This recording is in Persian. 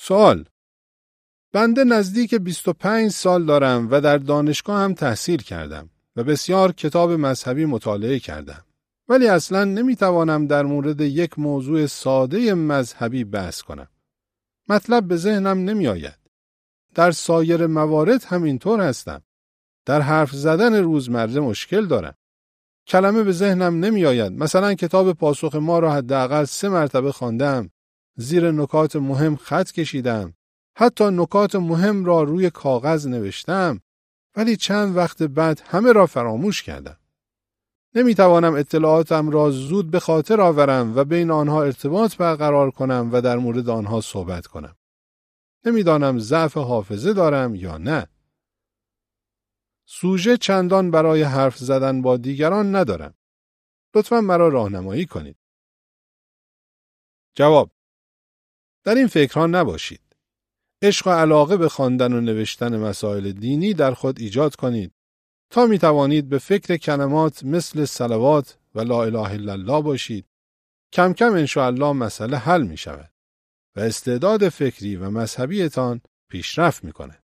سوال: بنده نزدیک 25 سال دارم و در دانشگاه هم تحصیل کردم و بسیار کتاب مذهبی مطالعه کردم. ولی اصلاً نمیتوانم در مورد یک موضوع ساده مذهبی بحث کنم. مطلب به ذهنم نمی آید. در سایر موارد هم اینطور هستم. در حرف زدن روزمره مشکل دارم. کلمه به ذهنم نمی آید. مثلا کتاب پاسخ ما را حداقل 3 مرتبه خواندم. زیر نکات مهم خط کشیدم. حتی نکات مهم را روی کاغذ نوشتم. ولی چند وقت بعد همه را فراموش کردم. نمیتوانم اطلاعاتم را زود به خاطر آورم و بین آنها ارتباط برقرار کنم و در مورد آنها صحبت کنم. نمیدانم ضعف حافظه دارم یا نه. سوژه چندان برای حرف زدن با دیگران ندارم. لطفاً مرا راهنمایی کنید. جواب: در این فکرها نباشید. عشق و علاقه به خواندن و نوشتن مسائل دینی در خود ایجاد کنید تا می توانید به فکر کلمات مثل صلوات و لا اله الا الله باشید. کم کم انشاءالله مسئله حل می شود و استعداد فکری و مذهبیتان پیشرفت می کند.